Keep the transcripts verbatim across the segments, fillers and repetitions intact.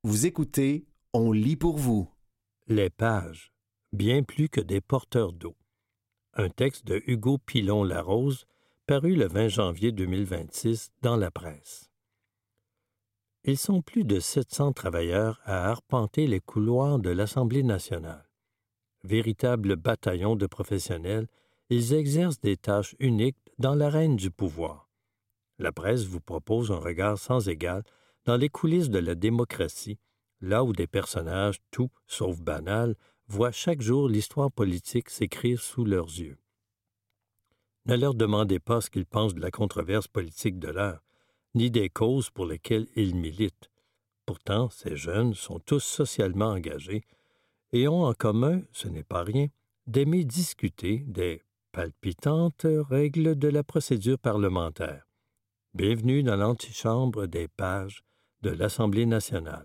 Vous écoutez, on lit pour vous. Les pages, bien plus que des porteurs d'eau. Un texte de Hugo Pilon-Larose, paru le vingt janvier deux mille vingt-six dans la presse. Ils sont plus de sept cents travailleurs à arpenter les couloirs de l'Assemblée nationale. Véritable bataillon de professionnels, ils exercent des tâches uniques dans l'arène du pouvoir. La presse vous propose un regard sans égal dans les coulisses de la démocratie, là où des personnages, tout sauf banals, voient chaque jour l'histoire politique s'écrire sous leurs yeux. Ne leur demandez pas ce qu'ils pensent de la controverse politique de l'heure, ni des causes pour lesquelles ils militent. Pourtant, ces jeunes sont tous socialement engagés et ont en commun, ce n'est pas rien, d'aimer discuter des palpitantes règles de la procédure parlementaire. Bienvenue dans l'antichambre des pages de l'Assemblée nationale.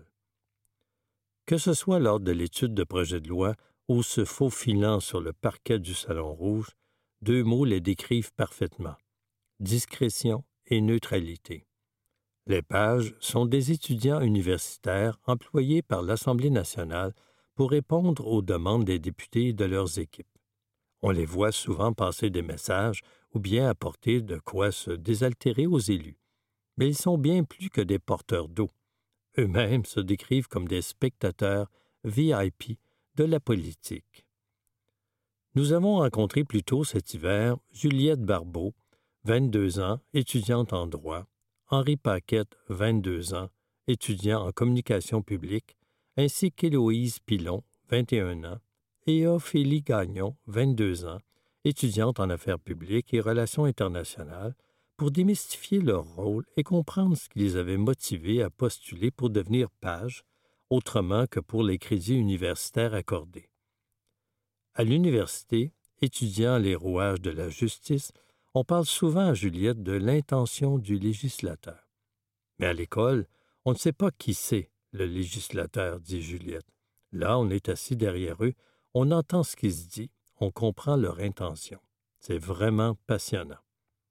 Que ce soit lors de l'étude de projet de loi ou se faufilant sur le parquet du Salon Rouge, deux mots les décrivent parfaitement: discrétion et neutralité. Les pages sont des étudiants universitaires employés par l'Assemblée nationale pour répondre aux demandes des députés et de leurs équipes. On les voit souvent passer des messages ou bien apporter de quoi se désaltérer aux élus. Mais ils sont bien plus que des porteurs d'eau. Eux-mêmes se décrivent comme des spectateurs V I P de la politique. Nous avons rencontré plus tôt cet hiver Juliette Barbeau, vingt-deux ans, étudiante en droit, Henri Paquette, vingt-deux ans, étudiant en communication publique, ainsi qu'Héloïse Pilon, vingt et un ans, et Ophélie Gagnon, vingt-deux ans, étudiante en affaires publiques et relations internationales, pour démystifier leur rôle et comprendre ce qui les avait motivés à postuler pour devenir pages, autrement que pour les crédits universitaires accordés. À l'université, étudiant les rouages de la justice, on parle souvent à Juliette de l'intention du législateur. Mais à l'école, on ne sait pas qui c'est, le législateur, dit Juliette. Là, on est assis derrière eux, on entend ce qui se dit, on comprend leur intention. C'est vraiment passionnant.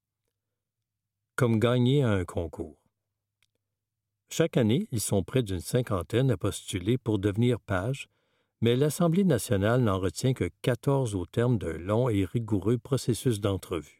Comme gagner à un concours. Chaque année, ils sont près d'une cinquantaine à postuler pour devenir pages, mais l'Assemblée nationale n'en retient que quatorze au terme d'un long et rigoureux processus d'entrevue.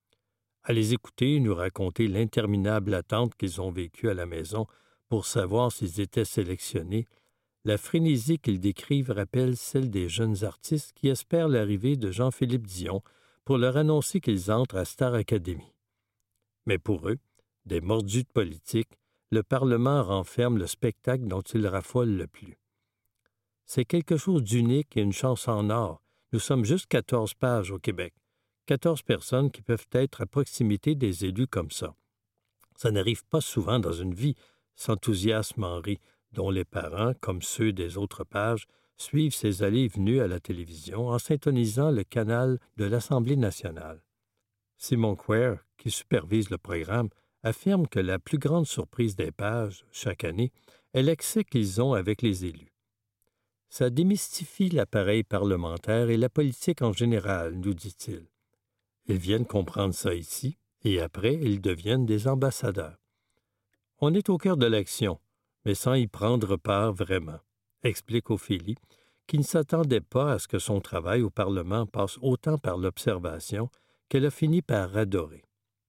À les écouter et nous raconter l'interminable attente qu'ils ont vécue à la maison pour savoir s'ils étaient sélectionnés, la frénésie qu'ils décrivent rappelle celle des jeunes artistes qui espèrent l'arrivée de Jean-Philippe Dion pour leur annoncer qu'ils entrent à Star Academy. Mais pour eux, des mordus de politique, le Parlement renferme le spectacle dont ils raffolent le plus. C'est quelque chose d'unique et une chance en or. Nous sommes juste quatorze pages au Québec. quatorze personnes qui peuvent être à proximité des élus comme ça. Ça n'arrive pas souvent dans une vie, s'enthousiasme Henri, dont les parents, comme ceux des autres pages, suivent ses allées et venues à la télévision en syntonisant le canal de l'Assemblée nationale. Simon Quer, qui supervise le programme, affirme que la plus grande surprise des pages, chaque année, est l'accès qu'ils ont avec les élus. Ça démystifie l'appareil parlementaire et la politique en général, nous dit-il. Ils viennent comprendre ça ici, et après, ils deviennent des ambassadeurs. On est au cœur de l'action, mais sans y prendre part vraiment, explique Ophélie, qui ne s'attendait pas à ce que son travail au Parlement passe autant par l'observation qu'elle a fini par adorer.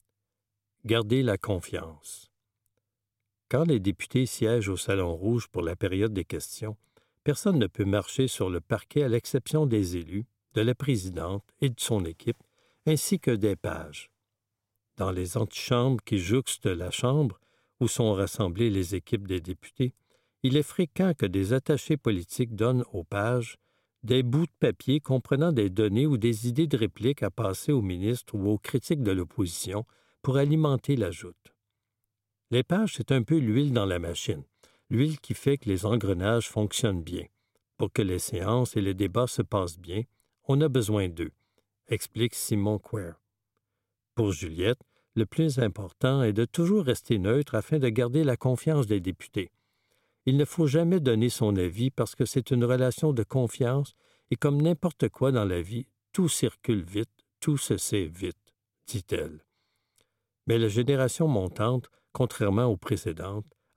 Garder la confiance. Quand les députés siègent au Salon Rouge pour la période des questions, personne ne peut marcher sur le parquet à l'exception des élus, de la présidente et de son équipe, ainsi que des pages. Dans les antichambres qui jouxtent la chambre, où sont rassemblées les équipes des députés, il est fréquent que des attachés politiques donnent aux pages des bouts de papier comprenant des données ou des idées de réplique à passer aux ministres ou aux critiques de l'opposition pour alimenter la joute. Les pages, c'est un peu l'huile dans la machine, l'huile qui fait que les engrenages fonctionnent bien. Pour que les séances et les débats se passent bien, on a besoin d'eux, explique Simon Quer. Pour Juliette, le plus important est de toujours rester neutre afin de garder la confiance des députés. Il ne faut jamais donner son avis parce que c'est une relation de confiance et comme n'importe quoi dans la vie, tout circule vite, tout se sait vite, dit-elle. Mais la génération montante, contrairement aux précédentes,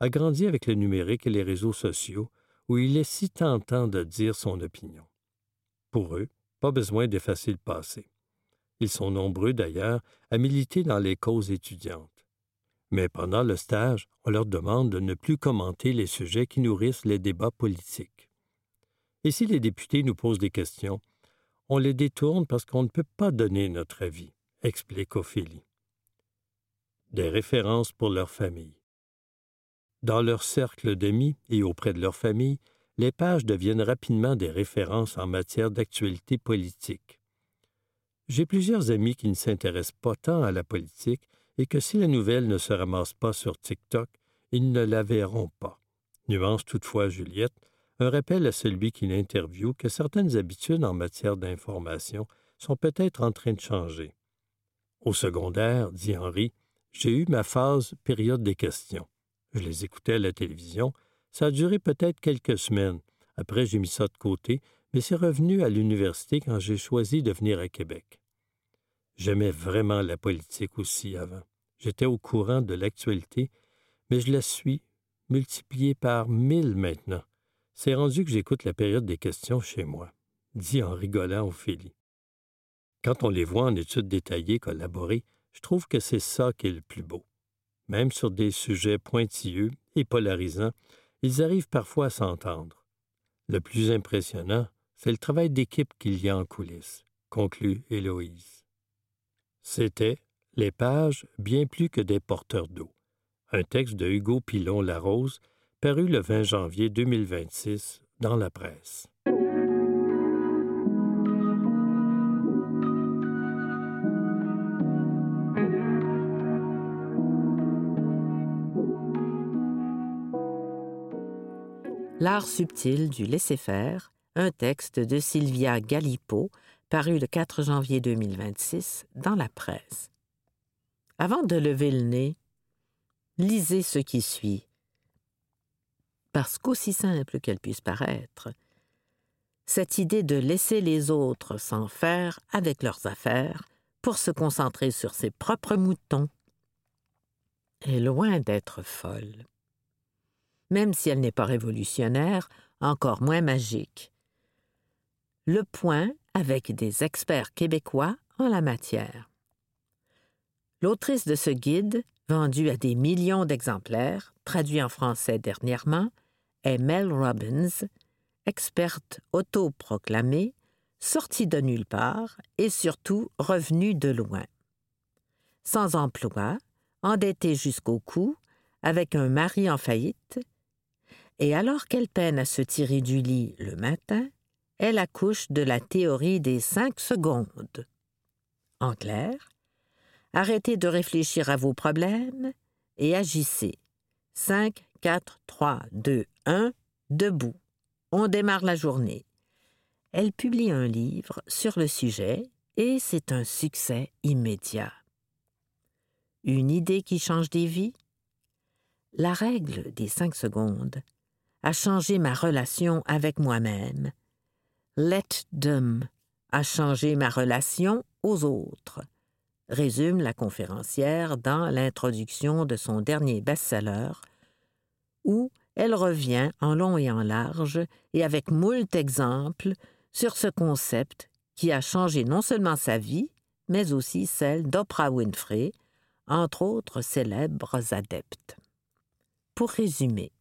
a grandi avec le numérique et les réseaux sociaux, où il est si tentant de dire son opinion. Pour eux, pas besoin d'effacer le passé. Ils sont nombreux, d'ailleurs, à militer dans les causes étudiantes. Mais pendant le stage, on leur demande de ne plus commenter les sujets qui nourrissent les débats politiques. Et si les députés nous posent des questions, on les détourne parce qu'on ne peut pas donner notre avis, explique Ophélie. Des références pour leur famille. Dans leur cercle d'amis et auprès de leur famille, les pages deviennent rapidement des références en matière d'actualité politique. J'ai plusieurs amis qui ne s'intéressent pas tant à la politique et que si la nouvelle ne se ramasse pas sur TikTok, ils ne la verront pas. Nuance toutefois Juliette, un rappel à celui qui l'interviewe que certaines habitudes en matière d'information sont peut-être en train de changer. Au secondaire, dit Henri, j'ai eu ma phase période des questions. Je les écoutais à la télévision. Ça a duré peut-être quelques semaines. Après, j'ai mis ça de côté, mais c'est revenu à l'université quand j'ai choisi de venir à Québec. J'aimais vraiment la politique aussi avant. J'étais au courant de l'actualité, mais je la suis multipliée par mille maintenant. C'est rendu que j'écoute la période des questions chez moi, dit en rigolant Ophélie. Quand on les voit en études détaillées collaborer, je trouve que c'est ça qui est le plus beau. Même sur des sujets pointilleux et polarisants, ils arrivent parfois à s'entendre. Le plus impressionnant, c'est le travail d'équipe qu'il y a en coulisses, conclut Héloïse. C'était « Les pages, bien plus que des porteurs d'eau », un texte de Hugo Pilon-Larose, paru le vingt janvier deux mille vingt-six dans la presse. L'art subtil du laisser-faire, un texte de Sylvia Galipeau, paru le quatre janvier deux mille vingt-six dans la presse. Avant de lever le nez, lisez ce qui suit. Parce qu'aussi simple qu'elle puisse paraître, cette idée de laisser les autres s'en faire avec leurs affaires pour se concentrer sur ses propres moutons est loin d'être folle. Même si elle n'est pas révolutionnaire, encore moins magique. Le point avec des experts québécois en la matière. L'autrice de ce guide, vendu à des millions d'exemplaires, traduit en français dernièrement, est Mel Robbins, experte autoproclamée, sortie de nulle part et surtout revenue de loin. Sans emploi, endettée jusqu'au cou, avec un mari en faillite, et alors qu'elle peine à se tirer du lit le matin, elle accouche de la théorie des cinq secondes. En clair, arrêtez de réfléchir à vos problèmes et agissez. cinq, quatre, trois, deux, un, debout. On démarre la journée. Elle publie un livre sur le sujet et c'est un succès immédiat. Une idée qui change des vies? La règle des cinq secondes a changé ma relation avec moi-même. Let them a changé ma relation aux autres, résume la conférencière dans l'introduction de son dernier best-seller, où elle revient en long et en large et avec moult exemples sur ce concept qui a changé non seulement sa vie, mais aussi celle d'Oprah Winfrey, entre autres célèbres adeptes. Pour résumer,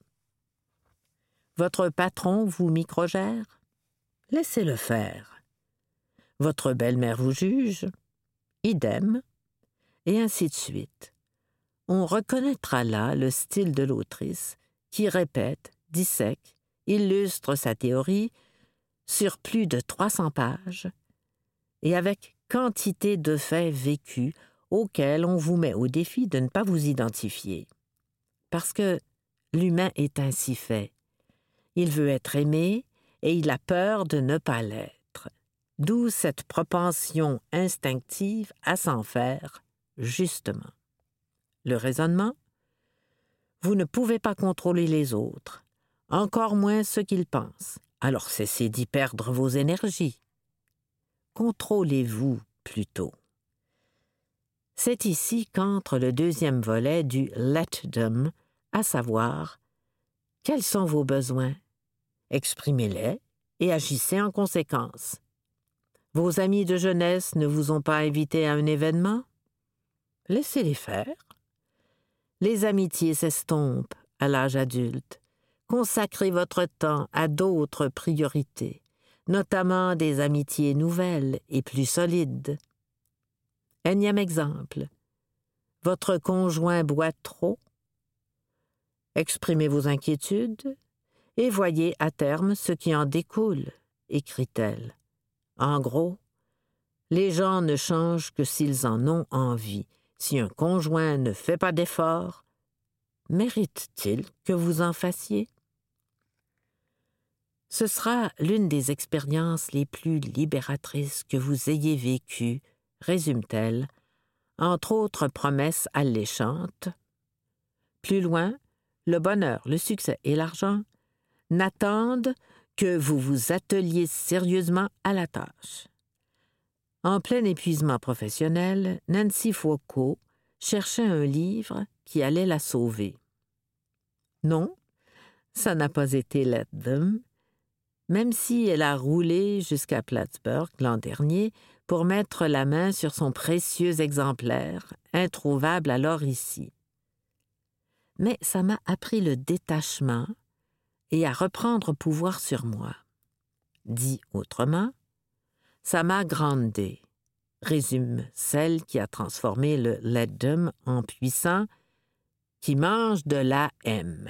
votre patron vous microgère? Laissez-le faire. Votre belle-mère vous juge? Idem. Et ainsi de suite. On reconnaîtra là le style de l'autrice qui répète, dissèque, illustre sa théorie sur plus de trois cents pages et avec quantité de faits vécus auxquels on vous met au défi de ne pas vous identifier. Parce que l'humain est ainsi fait. Il veut être aimé et il a peur de ne pas l'être. D'où cette propension instinctive à s'en faire, justement. Le raisonnement? Vous ne pouvez pas contrôler les autres, encore moins ce qu'ils pensent, alors cessez d'y perdre vos énergies. Contrôlez-vous plutôt. C'est ici qu'entre le deuxième volet du « Let them » à savoir, quels sont vos besoins? Exprimez-les et agissez en conséquence. Vos amis de jeunesse ne vous ont pas invité à un événement? Laissez-les faire. Les amitiés s'estompent à l'âge adulte. Consacrez votre temps à d'autres priorités, notamment des amitiés nouvelles et plus solides. Énième exemple. Votre conjoint boit trop? Exprimez vos inquiétudes et voyez à terme ce qui en découle, écrit-elle. En gros, les gens ne changent que s'ils en ont envie. Si un conjoint ne fait pas d'efforts, mérite-t-il que vous en fassiez? Ce sera l'une des expériences les plus libératrices que vous ayez vécues, résume-t-elle, entre autres promesses alléchantes. Plus loin, le bonheur, le succès et l'argent n'attendent que vous vous atteliez sérieusement à la tâche. En plein épuisement professionnel, Nancy Foucault cherchait un livre qui allait la sauver. Non, ça n'a pas été Let Them, même si elle a roulé jusqu'à Plattsburgh l'an dernier pour mettre la main sur son précieux exemplaire, introuvable alors ici. Mais ça m'a appris le détachement et à reprendre pouvoir sur moi. Dit autrement, ça m'a grandé, résume celle qui a transformé le Let Them en puissant, qui mange de la M.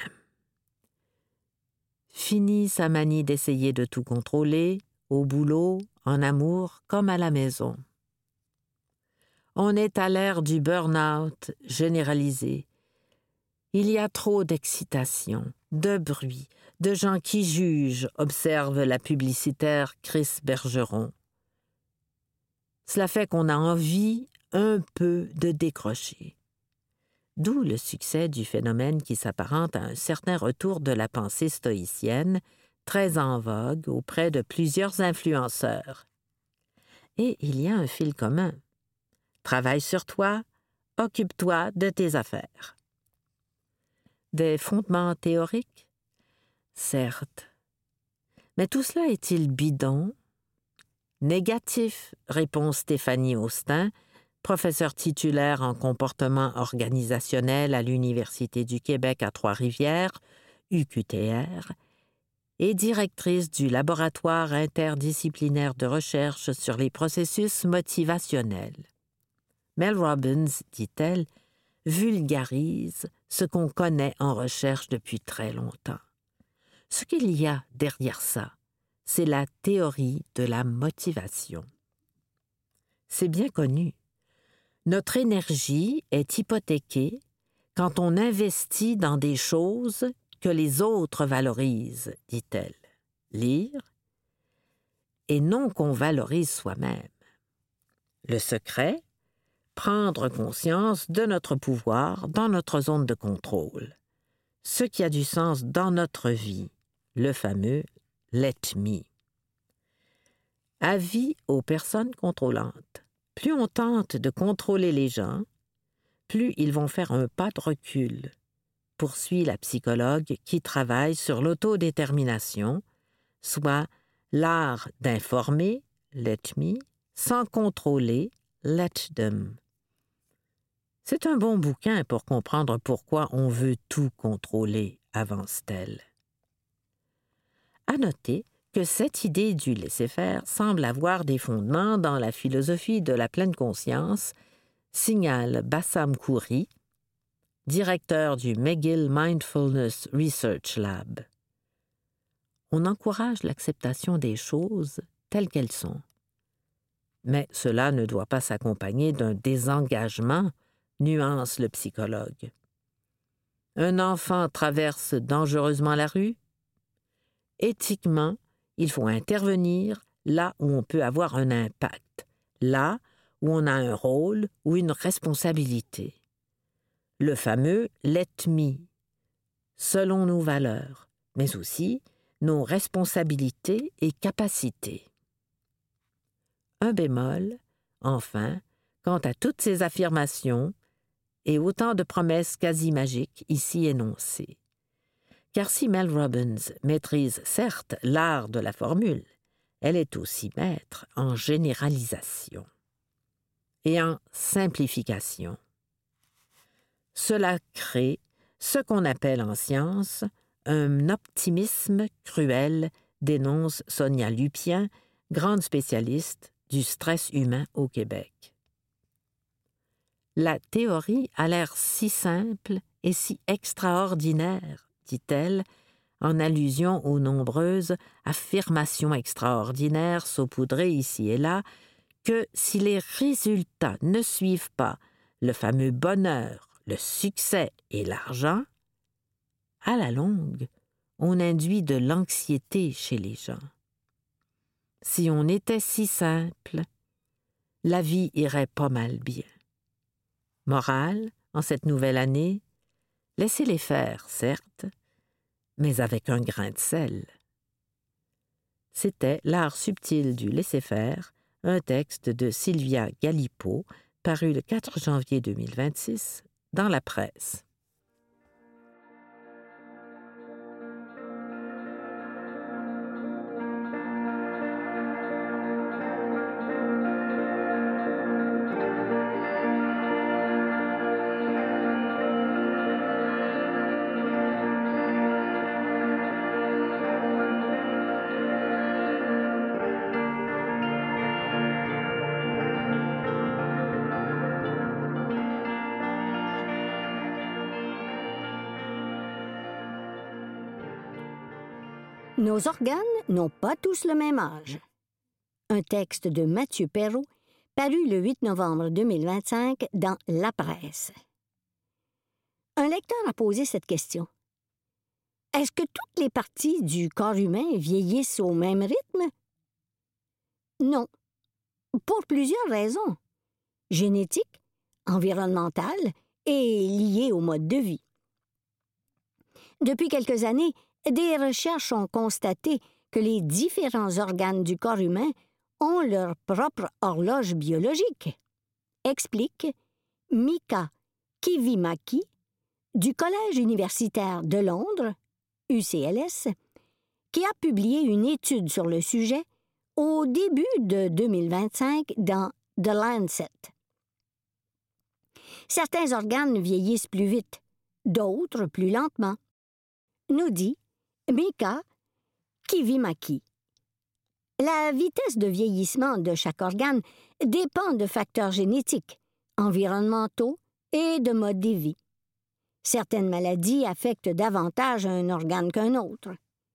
Fini sa manie d'essayer de tout contrôler, au boulot, en amour, comme à la maison. On est à l'ère du burn-out généralisé. Il y a trop d'excitation, de bruit, de gens qui jugent, observe la publicitaire Chris Bergeron. Cela fait qu'on a envie un peu de décrocher. D'où le succès du phénomène qui s'apparente à un certain retour de la pensée stoïcienne, très en vogue auprès de plusieurs influenceurs. Et il y a un fil commun. Travaille sur toi, occupe-toi de tes affaires. Des fondements théoriques? Certes. Mais tout cela est-il bidon? Négatif, répond Stéphanie Austin, professeure titulaire en comportement organisationnel à l'Université du Québec à Trois-Rivières, U Q T R, et directrice du laboratoire interdisciplinaire de recherche sur les processus motivationnels. Mel Robbins, dit-elle, vulgarise ce qu'on connaît en recherche depuis très longtemps. Ce qu'il y a derrière ça, c'est la théorie de la motivation. C'est bien connu. Notre énergie est hypothéquée quand on investit dans des choses que les autres valorisent, dit-elle. Lire, et non qu'on valorise soi-même. Le secret, prendre conscience de notre pouvoir dans notre zone de contrôle. Ce qui a du sens dans notre vie, le fameux « let me ». Avis aux personnes contrôlantes. Plus on tente de contrôler les gens, plus ils vont faire un pas de recul, poursuit la psychologue qui travaille sur l'autodétermination, soit l'art d'informer, let me, sans contrôler, let them. C'est un bon bouquin pour comprendre pourquoi on veut tout contrôler, avance-t-elle. À noter que cette idée du laisser-faire semble avoir des fondements dans la philosophie de la pleine conscience, signale Bassam Khoury, directeur du McGill Mindfulness Research Lab. On encourage l'acceptation des choses telles qu'elles sont. Mais cela ne doit pas s'accompagner d'un désengagement, nuance le psychologue. Un enfant traverse dangereusement la rue? Éthiquement, il faut intervenir là où on peut avoir un impact, là où on a un rôle ou une responsabilité. Le fameux « let me », selon nos valeurs, mais aussi nos responsabilités et capacités. Un bémol, enfin, quant à toutes ces affirmations, et autant de promesses quasi magiques ici énoncées. Car si Mel Robbins maîtrise certes l'art de la formule, elle est aussi maître en généralisation et en simplification. Cela crée ce qu'on appelle en science un optimisme cruel, dénonce Sonia Lupien, grande spécialiste du stress humain au Québec. La théorie a l'air si simple et si extraordinaire, dit-elle, en allusion aux nombreuses affirmations extraordinaires saupoudrées ici et là, que si les résultats ne suivent pas le fameux bonheur, le succès et l'argent, à la longue, on induit de l'anxiété chez les gens. Si on était si simple, la vie irait pas mal bien. Morale, en cette nouvelle année, laissez-les faire, certes, mais avec un grain de sel. C'était L'art subtil du laisser-faire, un texte de Sylvia Galipeau, paru le quatre janvier deux mille vingt-six dans la presse. Nos organes n'ont pas tous le même âge. Un texte de Mathieu Perrault, paru le huit novembre deux mille vingt-cinq dans La Presse. Un lecteur a posé cette question. Est-ce que toutes les parties du corps humain vieillissent au même rythme? Non, pour plusieurs raisons. Génétiques, environnementales et liées au mode de vie. Depuis quelques années, des recherches ont constaté que les différents organes du corps humain ont leur propre horloge biologique, explique Mika Kivimaki du Collège universitaire de Londres, U C L S, qui a publié une étude sur le sujet au début de deux mille vingt-cinq dans The Lancet. Certains organes vieillissent plus vite, d'autres plus lentement, nous dit Mika Kivimaki. La vitesse de vieillissement de chaque organe dépend de facteurs génétiques, environnementaux et de mode de vie. Certaines maladies affectent davantage un organe qu'un autre.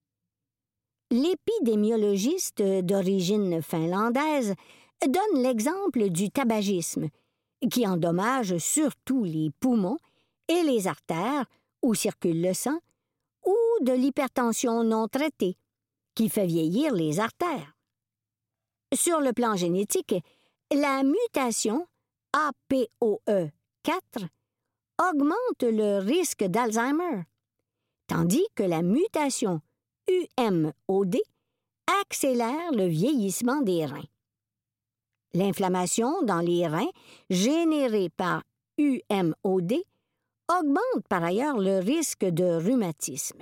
L'épidémiologiste d'origine finlandaise donne l'exemple du tabagisme, qui endommage surtout les poumons et les artères où circule le sang, ou de l'hypertension non traitée, qui fait vieillir les artères. Sur le plan génétique, la mutation A P O E quatre augmente le risque d'Alzheimer, tandis que la mutation U M O D accélère le vieillissement des reins. L'inflammation dans les reins générée par U M O D augmente par ailleurs le risque de rhumatisme.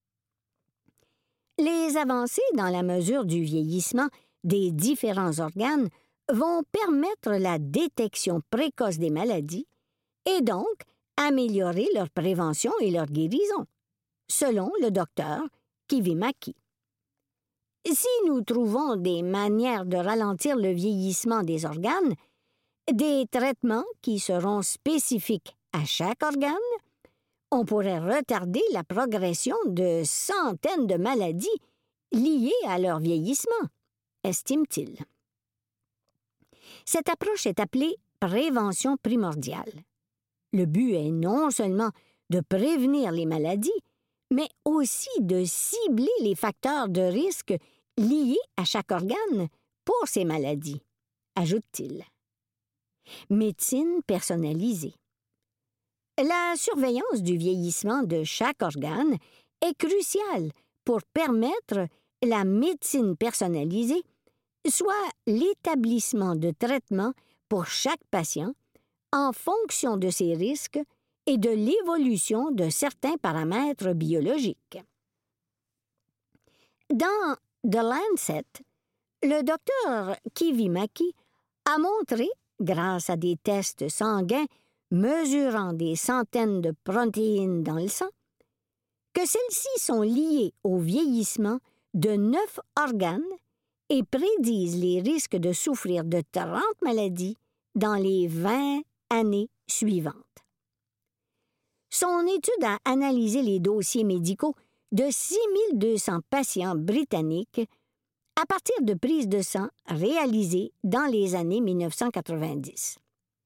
Les avancées dans la mesure du vieillissement des différents organes vont permettre la détection précoce des maladies et donc améliorer leur prévention et leur guérison, selon le docteur Kivimaki. Si nous trouvons des manières de ralentir le vieillissement des organes, des traitements qui seront spécifiques à chaque organe, on pourrait retarder la progression de centaines de maladies liées à leur vieillissement, estime-t-il. Cette approche est appelée prévention primordiale. Le but est non seulement de prévenir les maladies, mais aussi de cibler les facteurs de risque liés à chaque organe pour ces maladies, ajoute-t-il. Médecine personnalisée. La surveillance du vieillissement de chaque organe est cruciale pour permettre la médecine personnalisée, soit l'établissement de traitements pour chaque patient en fonction de ces risques et de l'évolution de certains paramètres biologiques. Dans The Lancet, le docteur Kivimaki a montré, grâce à des tests sanguins mesurant des centaines de protéines dans le sang, que celles-ci sont liées au vieillissement de neuf organes et prédisent les risques de souffrir de trente maladies dans les vingt années suivantes. Son étude a analysé les dossiers médicaux de six mille deux cents patients britanniques à partir de prises de sang réalisées dans les années mille neuf cent quatre-vingt-dix.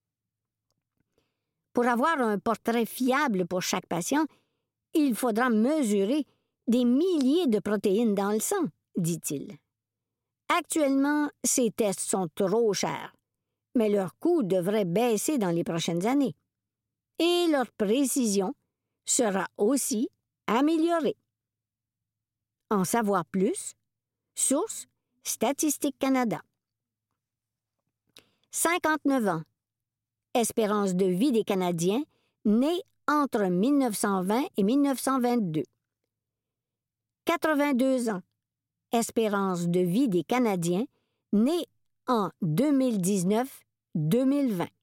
Pour avoir un portrait fiable pour chaque patient, il faudra mesurer des milliers de protéines dans le sang, dit-il. Actuellement, ces tests sont trop chers, mais leur coût devrait baisser dans les prochaines années. Et leur précision sera aussi améliorée. En savoir plus, source Statistique Canada. cinquante-neuf ans. Espérance de vie des Canadiens nés entre mille neuf cent vingt et mille neuf cent vingt-deux. quatre-vingt-deux ans. Espérance de vie des Canadiens nés en deux mille dix-neuf à deux mille vingt.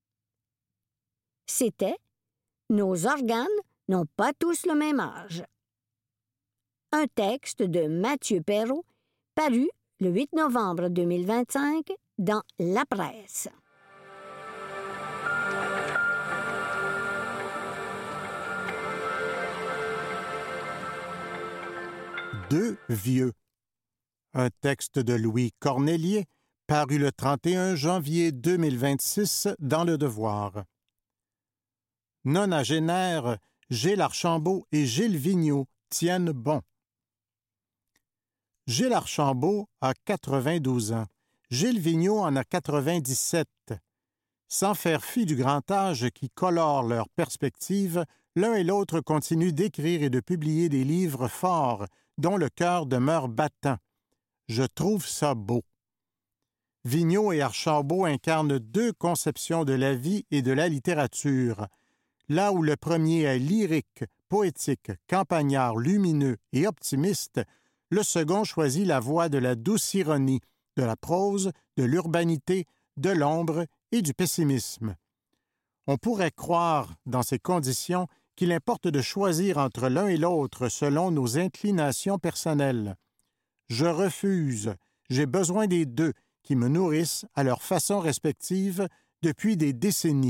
C'était « Nos organes n'ont pas tous le même âge ». Un texte de Mathieu Perrault, paru le huit novembre deux mille vingt-cinq dans La Presse. Deux vieux. Un texte de Louis Cornelier, paru le trente et un janvier deux mille vingt-six dans Le Devoir. Nonagénaires, Gilles Archambault et Gilles Vigneault tiennent bon. Gilles Archambault a quatre-vingt-douze ans. Gilles Vigneault en a quatre-vingt-dix-sept. Sans faire fi du grand âge qui colore leurs perspectives, l'un et l'autre continuent d'écrire et de publier des livres forts, dont le cœur demeure battant. Je trouve ça beau. Vigneault et Archambault incarnent deux conceptions de la vie et de la littérature. Là où le premier est lyrique, poétique, campagnard, lumineux et optimiste, le second choisit la voie de la douce ironie, de la prose, de l'urbanité, de l'ombre et du pessimisme. On pourrait croire, dans ces conditions, qu'il importe de choisir entre l'un et l'autre selon nos inclinations personnelles. Je refuse, j'ai besoin des deux, qui me nourrissent à leur façon respective depuis des décennies.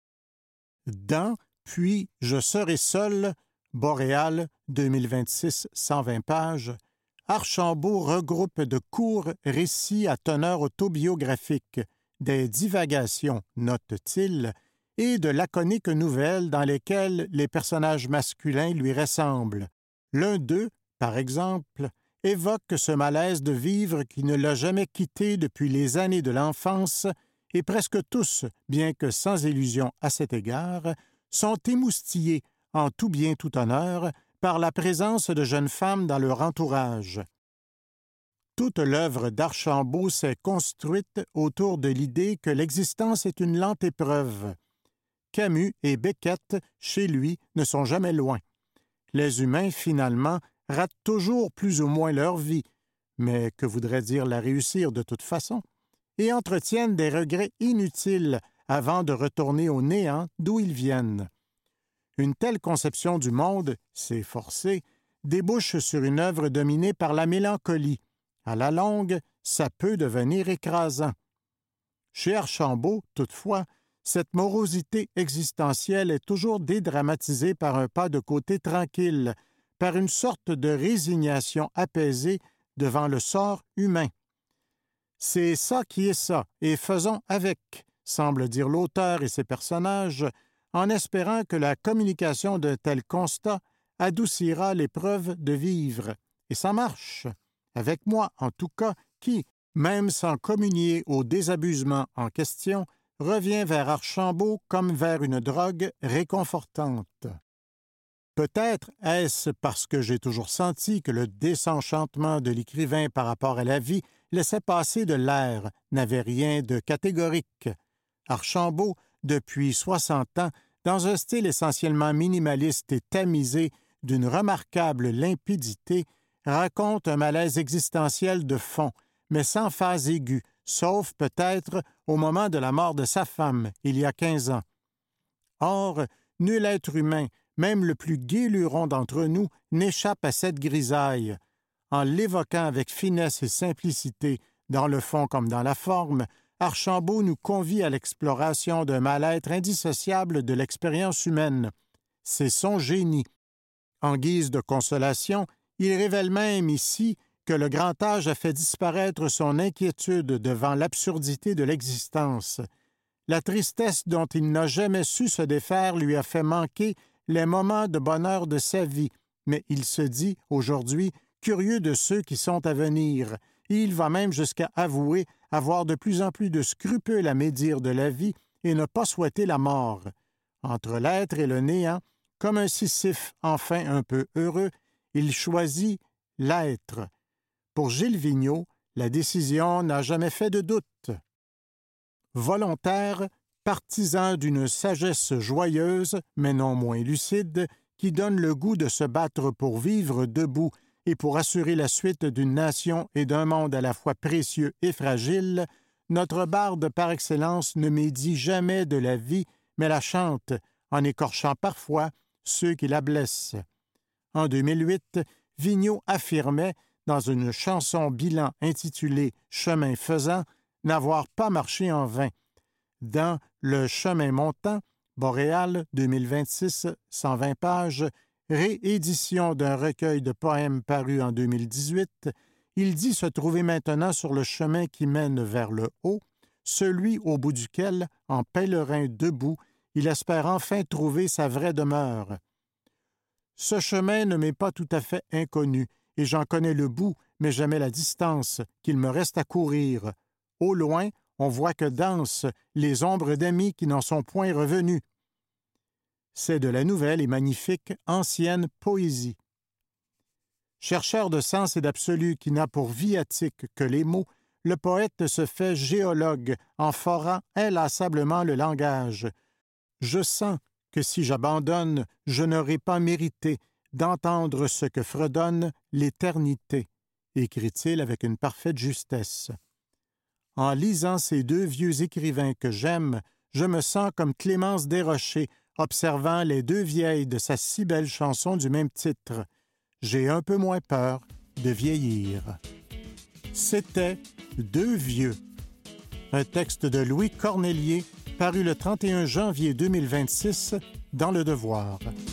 Dans « Puis je serai seul », Boréal, deux mille vingt-six, cent vingt pages, Archambault regroupe de courts récits à teneur autobiographique, des divagations, note-t-il, et de laconiques nouvelles dans lesquelles les personnages masculins lui ressemblent. L'un d'eux, par exemple, évoque ce malaise de vivre qui ne l'a jamais quitté depuis les années de l'enfance, et presque tous, bien que sans illusion à cet égard, sont émoustillés, en tout bien tout honneur, par la présence de jeunes femmes dans leur entourage. Toute l'œuvre d'Archambault s'est construite autour de l'idée que l'existence est une lente épreuve. Camus et Beckett, chez lui, ne sont jamais loin. Les humains, finalement, ratent toujours plus ou moins leur vie, mais que voudrait dire la réussir de toute façon, et entretiennent des regrets inutiles avant de retourner au néant d'où ils viennent. Une telle conception du monde, c'est forcé, débouche sur une œuvre dominée par la mélancolie. À la longue, ça peut devenir écrasant. Chez Archambault, toutefois, cette morosité existentielle est toujours dédramatisée par un pas de côté tranquille, par une sorte de résignation apaisée devant le sort humain. C'est ça qui est ça, et faisons avec, semble dire l'auteur et ses personnages, en espérant que la communication d'un tel constat adoucira l'épreuve de vivre. Et ça marche, avec moi en tout cas, qui, même sans communier au désabusement en question, revient vers Archambault comme vers une drogue réconfortante. Peut-être est-ce parce que j'ai toujours senti que le désenchantement de l'écrivain par rapport à la vie laissait passer de l'air, n'avait rien de catégorique. Archambault depuis soixante ans, dans un style essentiellement minimaliste et tamisé d'une remarquable limpidité, raconte un malaise existentiel de fond, mais sans phase aiguë, sauf peut-être au moment de la mort de sa femme, il y a quinze ans. Or, nul être humain, même le plus gai luron d'entre nous, n'échappe à cette grisaille. En l'évoquant avec finesse et simplicité, dans le fond comme dans la forme, Archambault nous convie à l'exploration d'un mal-être indissociable de l'expérience humaine. C'est son génie. En guise de consolation, il révèle même ici que le grand âge a fait disparaître son inquiétude devant l'absurdité de l'existence. La tristesse dont il n'a jamais su se défaire lui a fait manquer les moments de bonheur de sa vie, mais il se dit, aujourd'hui, curieux de ceux qui sont à venir, et il va même jusqu'à avouer avoir de plus en plus de scrupules à médire de la vie et ne pas souhaiter la mort. Entre l'être et le néant, comme un Sisyphe enfin un peu heureux, il choisit l'être. Pour Gilles Vigneault, la décision n'a jamais fait de doute. Volontaire, partisan d'une sagesse joyeuse, mais non moins lucide, qui donne le goût de se battre pour vivre debout et pour assurer la suite d'une nation et d'un monde à la fois précieux et fragile, notre barde par excellence ne médit jamais de la vie, mais la chante, en écorchant parfois ceux qui la blessent. En deux mille huit, Vigneault affirmait, dans une chanson bilan intitulée « Chemin faisant », n'avoir pas marché en vain. Dans Le chemin montant, Boréal, deux mille vingt-six, cent vingt pages, réédition d'un recueil de poèmes paru en deux mille dix-huit, il dit se trouver maintenant sur le chemin qui mène vers le haut, celui au bout duquel, en pèlerin debout, il espère enfin trouver sa vraie demeure. Ce chemin ne m'est pas tout à fait inconnu, et j'en connais le bout, mais jamais la distance qu'il me reste à courir. Au loin, on voit que dansent les ombres d'amis qui n'en sont point revenus. C'est de la nouvelle et magnifique ancienne poésie. Chercheur de sens et d'absolu qui n'a pour viatique que les mots, le poète se fait géologue en forant inlassablement le langage. Je sens que si j'abandonne, je n'aurai pas mérité d'entendre ce que fredonne l'éternité, écrit-il avec une parfaite justesse. En lisant ces deux vieux écrivains que j'aime, je me sens comme Clémence Desrochers, observant les deux vieilles de sa si belle chanson du même titre. J'ai un peu moins peur de vieillir. C'était Deux vieux, un texte de Louis Cornelier paru le trente et un janvier deux mille vingt-six dans Le Devoir.